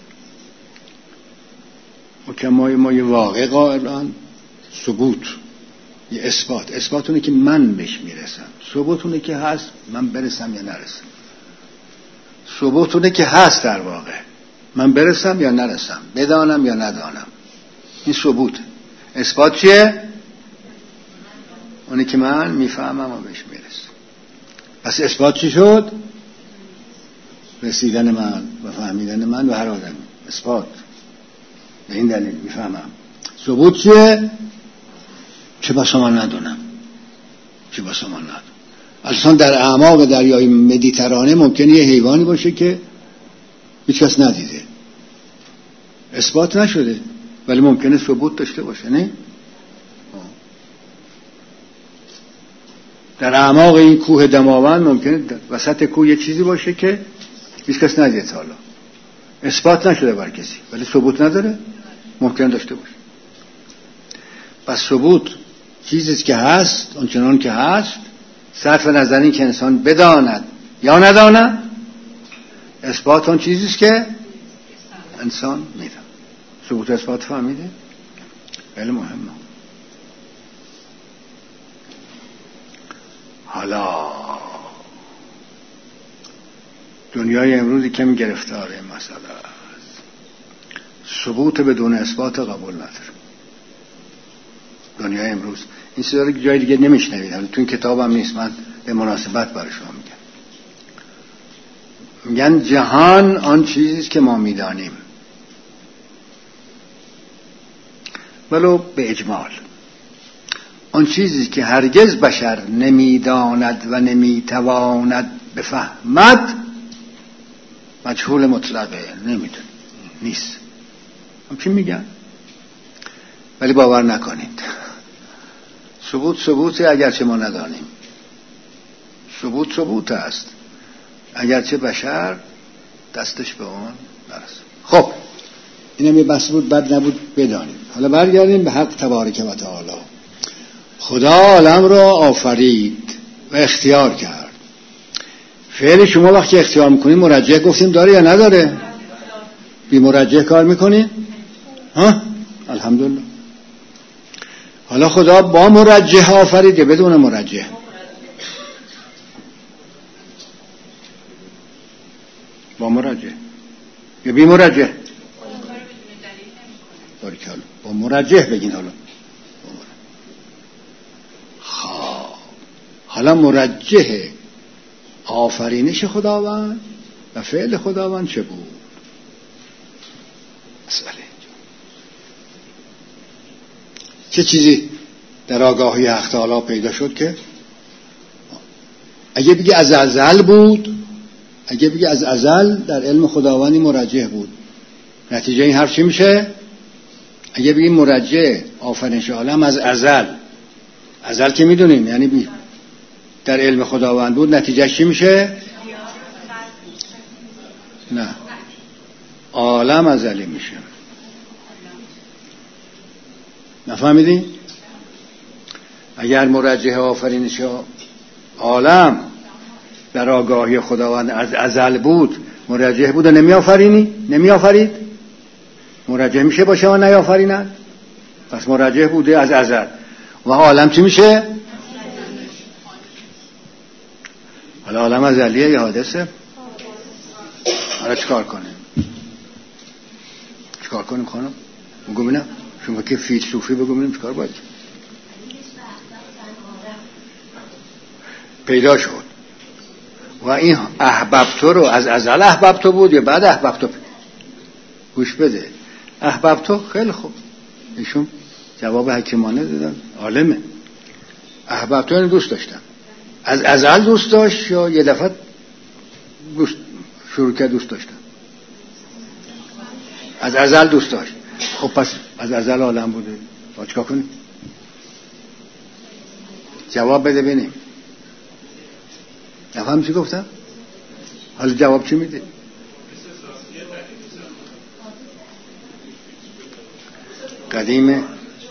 حکمای ما یه واقع قائلن، ثبوت یه اثبات. اثبات اونه که من بهش میرسم، ثبوت اونه که هست من برسم یا نرسم. ثبوت اونه که هست در واقع من برسم یا نرسم، بدانم یا ندانم، این ثبوت. اثبات چیه؟ اونه که من میفهمم و بهش میرسم. پس اثبات چی شد؟ رسیدن من و فهمیدن من و هر آدمی. اثبات به این دلیل میفهمم. ثبوت چیه؟ چه بسا من ندونم، چه بسا من ندونم. اصلا در اعماق دریای مدیترانه ممکنه یه حیوانی باشه که هیچ کس ندیده، اثبات نشده ولی ممکنه ثبوت داشته باشه. نه در اعماق این کوه دماوند ممکنه وسط کوه یه چیزی باشه که هیچ کس ندیده تا حالا، اثبات نشده بر کسی ولی ثبوت نداره، ممکنه داشته باشه. پس ثبوت چیزیست که هست اونچنان که هست، صرف نظر این که انسان بداند یا نداند. اثبات اون چیزیست که انسان میداند. ثبوت اثبات فهمیده؟ خیلی مهمه. حالا دنیای امروزی کمی گرفتاره این مسئله است. ثبوت بدون اثبات قبول نداره. دنیای امروز این چیزا رو جای دیگه نمیشنوید، حالا تو این کتابم نیست، من به مناسبت برای شما میگم. میگن جهان آن چیزیست که ما میدانیم، ولو به اجمال. آن چیزی که هرگز بشر نمیداند و نمیتواند بفهمد مجهول مطلقه، نمیدونه، نیست. همچین میگن ولی باور نکنید. ثبوت ثبوته اگرچه ما ندانیم، ثبوت ثبوت است اگرچه بشر دستش به اون نرسه. خب اینم یه بحث بود، بد نبود بدانیم. حالا برگردیم به حق تبارک و تعالی. خدا عالم را آفرید و اختیار کرد. فعل شما وقتی اختیار میکنید مرجح گفتیم داره یا نداره؟ بی مرجح کار میکنید؟ ها؟ الحمدلله. حالا خدا با مرجح آفرید یا بدون مرجح؟ با مرجح یا بی مرجح؟ باریکالله با مرجح بگین. حالا حالا مرجح آفرینش خداوند و فعل خداوند چه بود؟ مسئله چه چیزی در آگاهی حق تعالی پیدا شد که اگه بگی از ازل بود، اگه بگی از ازل در علم خداوندی مرجح بود، نتیجه این حرف چی میشه؟ اگه بگیم مرجع آفرینش عالم از ازل، ازل که میدونیم یعنی بی در علم خداوند بود، نتیجه چی میشه؟ نه، عالم ازلی میشه. نفهمیدین؟ اگر مرجع آفرینش عالم در آگاهی خداوند از ازل بود، مرجع بود و نمی آفرینی؟ نمی آفرید؟ مرجع میشه باشه و نیافریند؟ پس مرجع بوده از ازل. و عالم چی میشه؟ حالا عالم ازلیه یا حادثه؟ حالا چیکار کنیم؟ چیکار کنیم خانم؟ بگو ببینم، شما که فیلسوفی بگو ببینم چیکار باید؟ پیدا شد و این احببتو رو از ازل احببتو بود یا بعد احببتو؟ گوش بده، احببتو خیلی خوب، ایشون جواب حکیمانه دادن، عالمه. احببتو یعنی دوست داشتم. از ازل دوست داشت یا یه دفعه دوست شروع کرد دوست داشتم؟ از ازل دوست داشت. خب پس از ازل عالم بوده، با چیکار کنیم؟ جواب بده ببینیم. نفهم چی گفتم؟ حالا جواب چی میده؟ قدیمه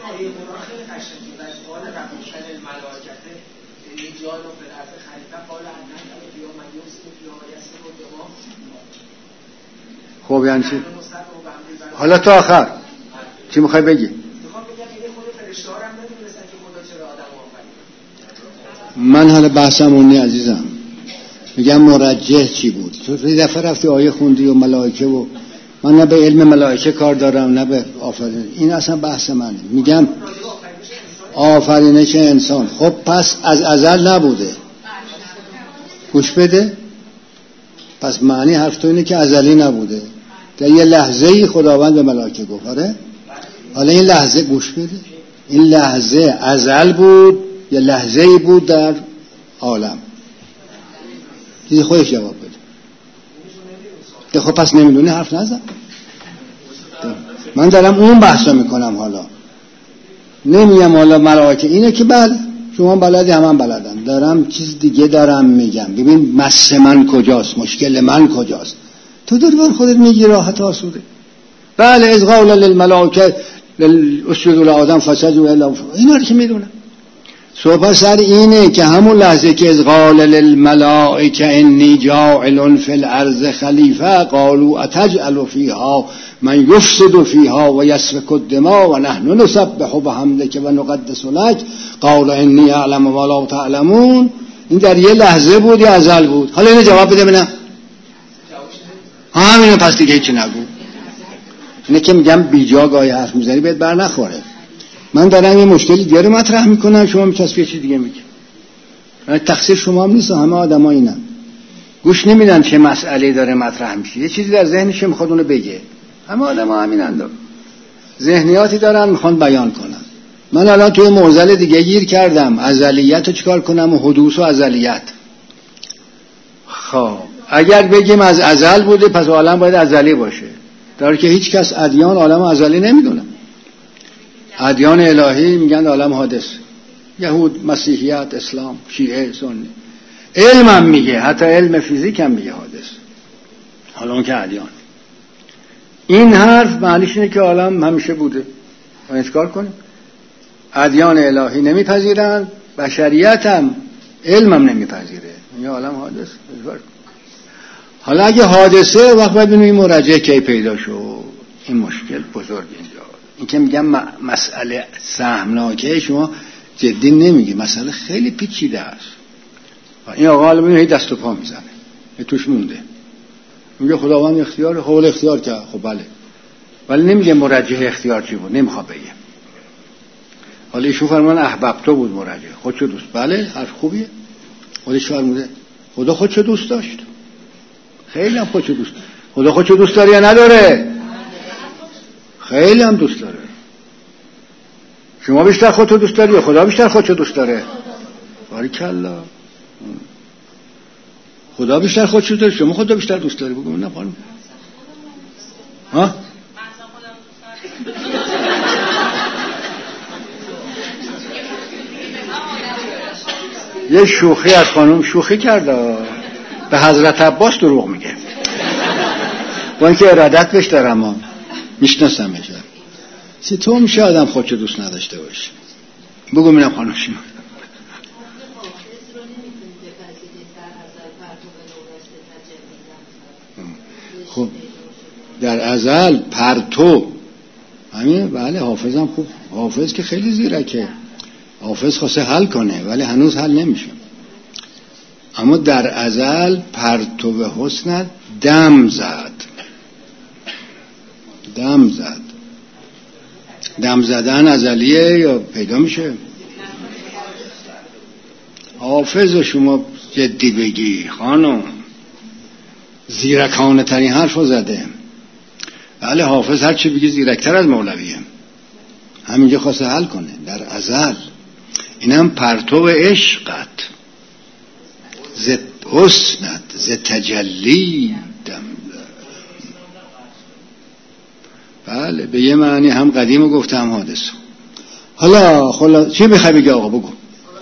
خب یعنی چی؟ حالا تا آخر چی میخوای بگی؟ من حالا بحثم اونی عزیزم، میگم مرجح چی بود. تو یه دفعه رفتی آیه خوندی و ملائکه و من نه به علم ملائکه کار دارم نه به آفرینش، این اصلا بحث منه. میگم آفرینش انسان. خب پس از ازل نبوده. گوش بده، پس معنی حرف تو اینه که ازلی نبوده، در یه لحظه‌ای خداوند به ملائکه گفت. آره حالا این لحظه گوش بده، این لحظه ازل بود یه لحظه‌ای بود در عالم؟ دیگه خودش جواب بده. ده خب پس نمیدونی حرف نزن. من دارم اون بحثا میکنم. حالا نمیم حالا ملائکه اینه که بله شما بلدی، هم, هم بلدن. دارم چیز دیگه دارم میگم. ببین مس من کجاست، مشکل من کجاست. تو داری بر خودت میگی راحت آسوده. بله از قال للملائکه اسجدوا لآدم فسجدوا الا اینا رو که میدونم. صحبت سر اینه که همون لحظه که از قال للملائکه انی جاعل فی الارض خلیفه قالوا اتجعل فیها من یفسد فیها و یسفک الدماء و نحن نسبح بحمدک و نقدس لک قال انی اعلم ما لا تعلمون، این در یه لحظه بود یا ازل بود؟ حالا اینو جواب بده ببینم. همینه، پس دیگه هیچی نگو. اینه که میگم بیجا گاهی حرف میزنی بهت بر نخوره. من دارم یه مشکلی دیگه رو مطرح میکنم، شما میچسبی یه چیز دیگه میگی. تقصیر شما هم نیست، همه آدما اینن، گوش نمیدن چه مسئله داره مطرح میشه. یه چیزی در ذهنش میخواد اونو بگه. همه آدما همینن، ذهنیاتی دارن میخوان بیان کنن. من الان توی معضل دیگه گیر کردم، ازلیت رو چیکار کنم و حدوث و ازلیت. خب اگر بگیم از ازل بوده پس عالم باید ازلی باشه، در حالی که هیچ کس ادیان عالم ازلی نمیدونه. ادیان الهی میگن عالم حادث، یهود، مسیحیت، اسلام، شیعه، سنی. علم هم میگه، حتی علم فیزیک هم میگه حادث. حالا اون که ادیان. این حرف معنیش اینه که عالم همیشه بوده. ما چیکار کنیم؟ ادیان الهی نمیپذیرن، بشریت هم علم هم نمیپذیره، این عالم حادث. حالا اگه حادثه وقت باید ببینیم مرجع کی پیدا شد. این مشکل بزرگ اینجا. این که میگم مسئله سهمناکه شما جدی نمیگی، مسئله خیلی پیچیده است. این آقا حالا ببینید دست و پا میزنه، توش مونده، میگه خداوند اختیار، خب اختیار کرد، خب بله، ولی نمیگه مرجع اختیار چی بود، نمیخواد بگه. حالا ایشون فرمان احببتو بود مرجع، خودشو دوست، بله حرف خوبیه، خودش فرموده خدا خودشو دوست داشت، خیلی هم خودشو دوست. خدا خودشو دوست داره یا نداره؟ خیلی هم دوست داره. شما بیشتر خودتو دوست داری یا خدا بیشتر خودشو دوست داره؟ باریکلا. خدا بیشتر خودشو داره، شما خدا بیشتر دوست داری؟ بگو نه خانم. ها؟ یه شوخی از خانم شوخی کرده، به حضرت عباس دروغ میگه، با اینکه ارادت بهش دارم، ها میشناسمش. چطور میشه آدم خودشو دوست نداشته باشه؟ بگو میرم خانم شما. خب در ازل پرتو همین، بله حافظم خوب، حافظ که خیلی زیرکه، حافظ خواسته حل کنه ولی هنوز حل نمیشه. اما در ازل پرتو حسنت دم زد، دم زد. دم زدن ازلیه یا پیدا میشه؟ حافظ شما جدی بگی خانم، زیرکانه ترین حرف رو زده. بله حافظ هر چی بگی زیرکتر از مولویه. همینجا خواسته حل کنه در ازل. اینم پرتو عشقت ز حسنت ز تجلی دم. بله به یه معنی هم قدیم رو گفته هم حادث. حالا خلا چی میخوای بگی آقا؟ بگو.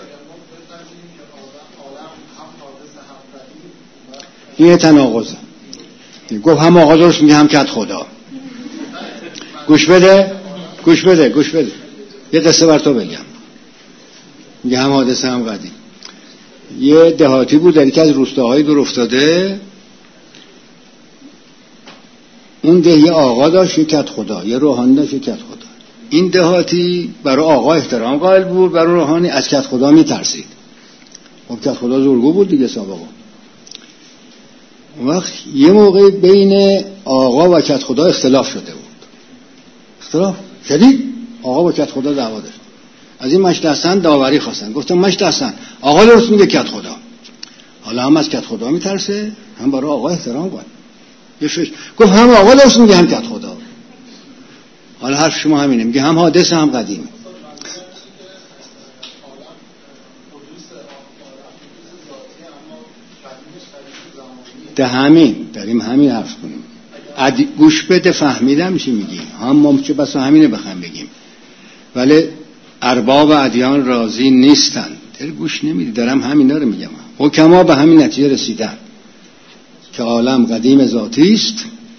این تناقضه. گفت هم آقا درست میگه هم کت خدا. گوش بده گوش بده گوش بده یه قصه بر تو بگم. میگه هم حادثه هم قدیم. یه دهاتی بود در یکی از روستاهای دور افتاده. اون ده یه آقا داشت یه کت خدا، یه روحانی داشت یه کت خدا. این دهاتی برای آقا احترام قائل بود، برای روحانی از کت خدا میترسید. خب کت خدا زورگو بود دیگه سابقا. وقت یه موقع بین آقا و کت خدا اختلاف شده بود، اختلاف شدید. آقا با کت خدا دعوا داشت. از این مشت حسن داوری خواستن. گفتم مشت حسن آقا درست میگه کت خدا. حالا هم از کت خدا میترسه هم برای آقا احترام قائل. یه فکر گفت هم آقا درست میگه هم کت خدا. حالا حرف شما همینه، میگه هم حادث هم قدیم. ده همین داریم همین حرف کنیم. عدی... گوش بده فهمیدم چی میگیم. هم ممکنه بس همینه بخوام بگیم، ولی ارباب ادیان راضی نیستن. دل گوش نمیدی. دارم همینا رو میگم. حکما به همین نتیجه رسیدن که عالم قدیم ذاتی است،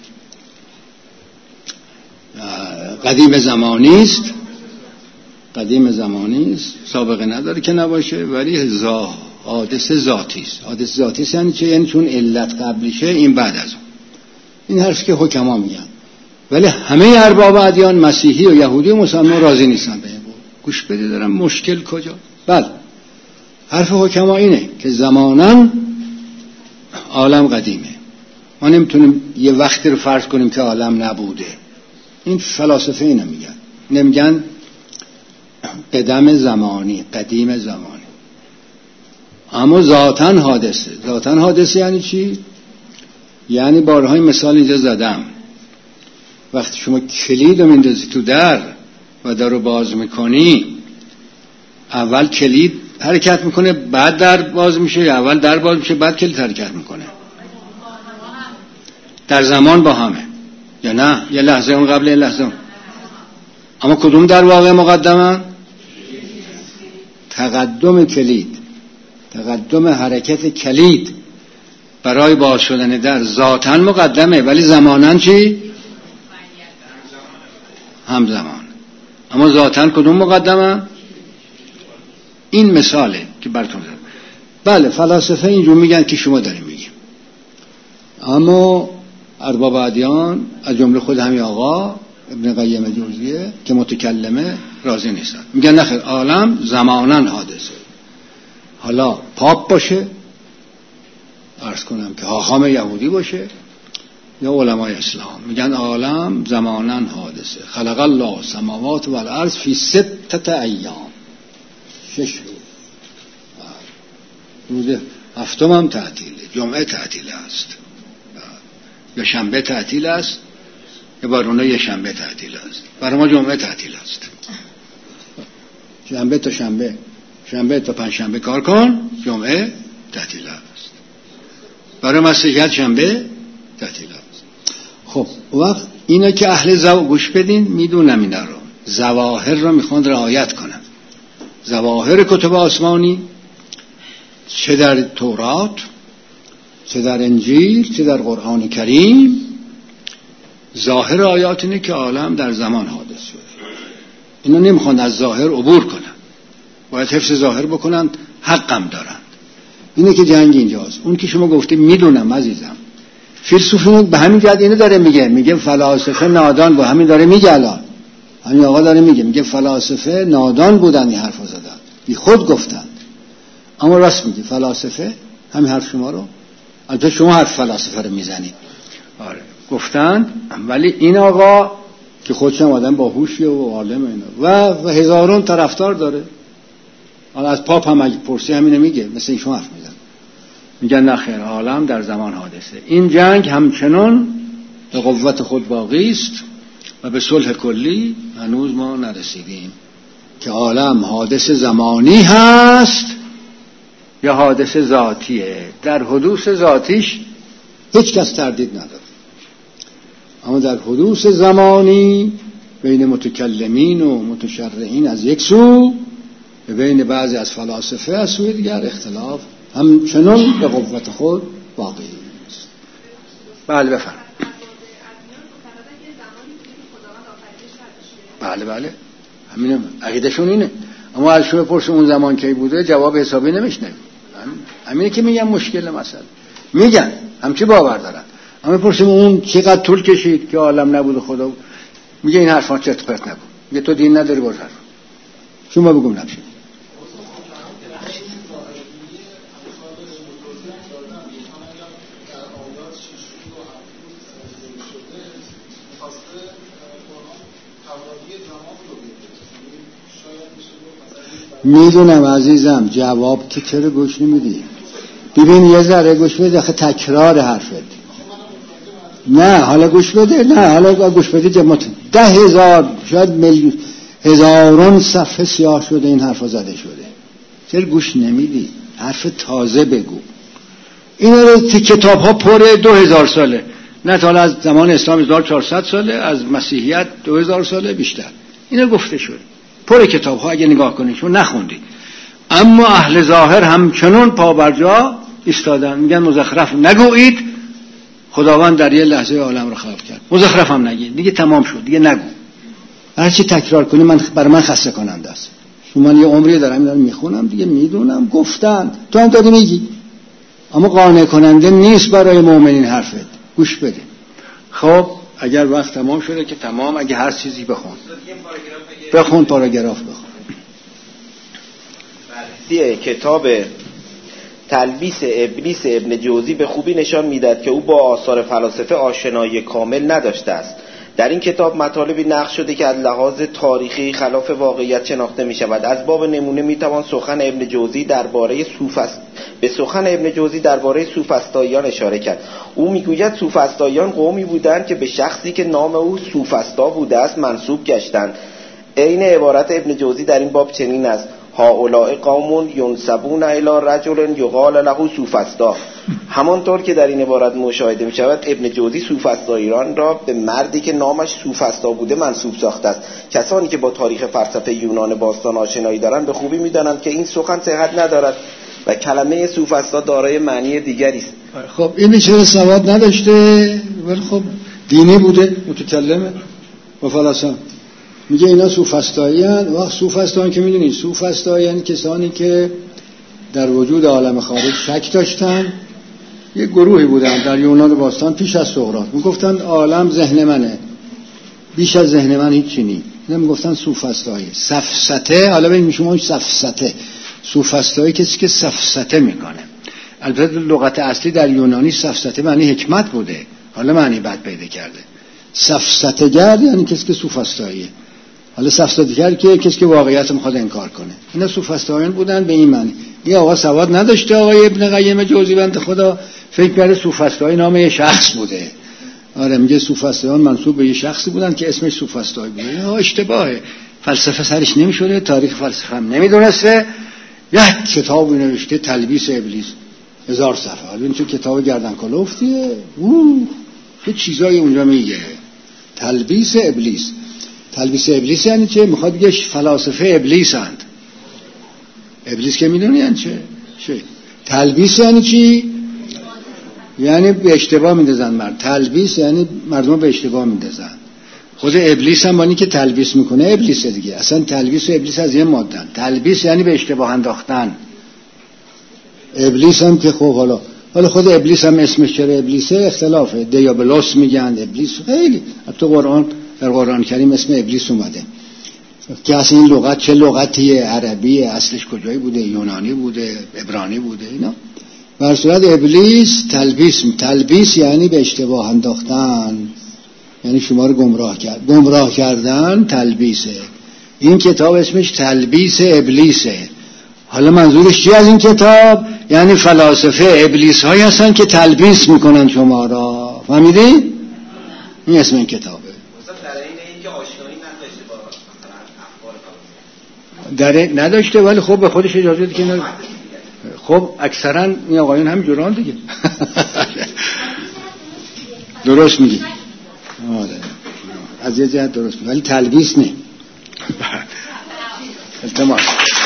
قدیم زمانی است. قدیم زمانی است، سابقه نداره که نباشه، ولی ذا حادث ذاتی است. حادث ذاتی است یعنی چه؟ یعنی چون علت قبلیشه این بعد از اون. این حرفی که حکما میگن، ولی همه ارباب ادیان مسیحی و یهودی و مسلمان راضی نیستن به این. گوش بده دارم مشکل کجا. بله حرف حکما اینه که زماناً عالم قدیمه. ما نمیتونیم یه وقتی رو فرض کنیم که عالم نبوده. این فلاسفه اینو میگن. نمیگن قدم زمانی، قدیم زمانی. اما ذاتاً حادثه. ذاتاً حادثه یعنی چی؟ یعنی بارهای مثال اینجا زدم. وقتی شما کلید رو میندازی تو در و در رو باز میکنی، اول کلید حرکت میکنه بعد در باز میشه، یا اول در باز میشه بعد کلید حرکت میکنه؟ در زمان با همه یا نه؟ یه لحظه اون قبل یه لحظه اون. اما کدوم در واقع مقدمه؟ تقدم کلید، تقدم حرکت کلید برای باز شدن در ذاتاً مقدمه، ولی زماناً چی؟ همزمان. اما ذاتاً کدوم مقدمه؟ این مثاله که براتون زدم. بله فلاسفه اینجور میگن که شما داریم میگیم، اما ارباب ادیان از جمله خود همین آقا ابن قیم جوزیه که متکلمه راضی نیستن. میگن نخیر عالم زماناً حادثه. حالا پاپ باشه، عرض کنم که حاخام یهودی باشه، یا علمای اسلام، میگن عالم زماناً حادثه. خلق الله سماوات و الارض فی ستة ایام. شش روز. روز هفتم هم تعطیله، جمعه تعطیل است، یا شنبه تعطیل است، یا بارونه یا شنبه تعطیل است. برای ما جمعه تعطیل است. شنبه تا شنبه، شنبه تا پنج شنبه کار کن، جمعه تعطیل است. برای مسیحیت شنبه تعطیل است. خب وقت اینا که اهل زو گوش بدین میدونم اینا رو، ظواهر رو میخوان رعایت کنن. ظواهر کتب آسمانی چه در تورات، چه در انجیل، چه در قرآن کریم، ظاهر آیات اینه که عالم در زمان حادث شده. اینا نمیخوان از ظاهر عبور کنن، باید حفظ ظاهر بکنن، حقم دارن. اینه که جنگ اینجاست. اون که شما گفتید میدونم عزیزم، فیلسوفی به همین جهت اینو داره میگه، میگه فلاسفه نادان بود. همین داره میگه الان، همین آقا داره میگه، میگه فلاسفه نادان بودن این حرفو زدن، بی خود گفتن. اما راست میگه، فلاسفه همین حرف شما رو، البته شما حرف فلاسفه رو میزنید، آره گفتن، ولی این آقا که خودش هم آدم باهوشیه و عالم اینا و, و هزاران طرفدار داره. حالا از پاپ هم اگه پرسی همینه میگه، مثل این شما حرف میزن، میگن نخیر عالم در زمان حادثه. این جنگ همچنان به قوت خود باقی است و به صلح کلی هنوز ما نرسیدیم که عالم حادث زمانی هست یا حادث ذاتیه. در حدوث ذاتیش هیچ کس تردید نداره، اما در حدوث زمانی بین متکلمین و متشرعین از یک سو، بین بعضی از فلاسفه از سوی دیگر اختلاف همچنان به قوت خود باقی است. بله بفرم. بله بله همینه، عقیدشون اینه. اما از شما پرسیم اون زمان کی بوده، جواب حسابی نمیشنویم. همینه که میگم مشکل مسئله، میگن همچی باور دارن. اما پرسیم اون چقدر طول کشید که عالم نبود خدا بود، میگه این حرفا چرت پرت نگو، میگه تو دین نداری باز حرف شما بگم نمیشه. میدونم عزیزم، جواب که چرا گوش نمیدی؟ ببین یه ذره گوش بده، آخه تکرار حرفت. نه حالا گوش بده، نه حالا گوش بده. جماعت ده هزار شاید میلیون هزاران صفحه سیاه شده این حرفا زده شده، چرا گوش نمیدی؟ حرف تازه بگو. این رو تو کتاب ها پره، دو هزار ساله، نه تا از زمان اسلام هزار و چهارصد ساله، از مسیحیت دو هزار ساله بیشتر اینا گفته شده، پر کتاب ها اگه نگاه کنید، شما نخوندید. اما اهل ظاهر همچنان پا بر جا ایستادن، میگن مزخرف نگویید، خداوند در یه لحظه عالم رو خلق کرد. مزخرف هم نگید دیگه، تمام شد دیگه، نگو. هر چی تکرار کنی من برای من خسته کننده است. من یه عمری دارم اینا رو میخونم دیگه، میدونم گفتن، تو هم داری میگی، اما قانع کننده نیست برای مؤمنین حرفت. گوش بده. خب اگر وقت تمام شده که تمام، اگه هر چیزی بخون بخون پاراگراف بخون.
بررسی کتاب تلبیس ابلیس ابن جوزی به خوبی نشان میدهد که او با آثار فلاسفه آشنایی کامل نداشته است. در این کتاب مطالبی نقل شده که از لحاظ تاریخی خلاف واقعیت شناخته می شود. از باب نمونه می توان سخن ابن جوزی درباره سوفست به سخن ابن جوزی درباره سوفسطائیان اشاره کرد. او میگوید سوفسطائیان قومی بودند که به شخصی که نام او سوفسطا بوده است منسوب گشتند. عین عبارت ابن جوزی در این باب چنین است: هؤلاء قوم ینسبون الی رجل یقال له سوفسطا. همانطور که در این عبارت مشاهده می شود، ابن جوزی سوفسطائیان را به مردی که نامش سوفسطا بوده منسوب ساخته است. کسانی که با تاریخ فلسفه یونان باستان آشنایی دارند به خوبی می دانند که این سخن صحت ندارد و کلمه سوفسطا دارای معنی دیگری است.
خب این چرا سواد نداشته، ولی خب دینی بوده، متکلمه با فلسفه. میگه اینا سوفسطائیان. وقت سوفسطائیان که میدونید، سوفسطائیان کسانی که در وجود عالم خارج شک داشتن، یک گروهی بودن در یونان باستان پیش از سقراط. میگفتن عالم ذهن منه، بیش از ذهن من هیچی نیست. اینا میگفتن سوفسطایی. سفسطه، حالا ببین شما سفسطه، سوفسطایی کسی که سفسطه میکنه. البته لغت اصلی در یونانی سفسطه معنی حکمت بوده، حالا معنی بد پیدا کرده. سفسطه گر یعنی کسی که سوفسطاییه. حالا سفسطه گر که کسی که واقعیت میخواد انکار کنه. اینا سوفسطاییان بودن به این معنی. یه آقا سواد نداشته، آقای ابن قیم جوزی بنده خدا فکر کرده سوفسطایی نام یه شخص بوده. آره میگه سوفسطاییان منسوب به یه شخصی بودن که اسمش سوفسطایی بوده. نه اشتباهه، فلسفه سرش نمیشوره، تاریخ فلسفه هم نمیدونسته. یک کتابی نوشته تلبیس ابلیس، هزار صفحه. حالا این چه کتاب گردن کلفتیه، اوه چه چیزایی اونجا میگه. تلبیس ابلیس. تلبیس ابلیس یعنی چه؟ میخواد بگه فلاسفه ابلیسند. ابلیس که میدونی یعنی چه؟ چه؟ تلبیس یعنی چی؟ یعنی به اشتباه میندازن مرد. تلبیس یعنی مردم به اشتباه میندازن. خود ابلیس هم بانی که تلبیس میکنه ابلیس دیگه. اصلا تلبیس و ابلیس از یه مادن. تلبیس یعنی به اشتباه انداختن. ابلیس هم که خب حالا حالا خود ابلیس هم اسمش چرا ابلیسه اختلافه. دیابلوس میگن، ابلیس خیلی تو قرآن، در قرآن کریم اسم ابلیس اومده که اصلا این لغت چه لغتیه، عربیه، اصلش کجایی بوده، یونانی بوده، عبرانی بوده اینا. بر صورت ابلیس تلبیس، تلبیس یعنی به اشتباه انداختن، یعنی شما رو گمراه کرد. گمراه کردن تلبیسه. این کتاب اسمش تلبیس ابلیسه. حالا منظورش چی از این کتاب؟ یعنی فلاسفه ابلیس هایی هستن که تلبیس میکنن شما را. فهمیدی؟ این اسم این کتابه. در نداشته ولی خب به خودش اجازه دید که نه. خب اکثرا این آقایون هم جوران دیگه. درست میگی. آره از یه جهت درست میگی ولی تلبیس نه. التماس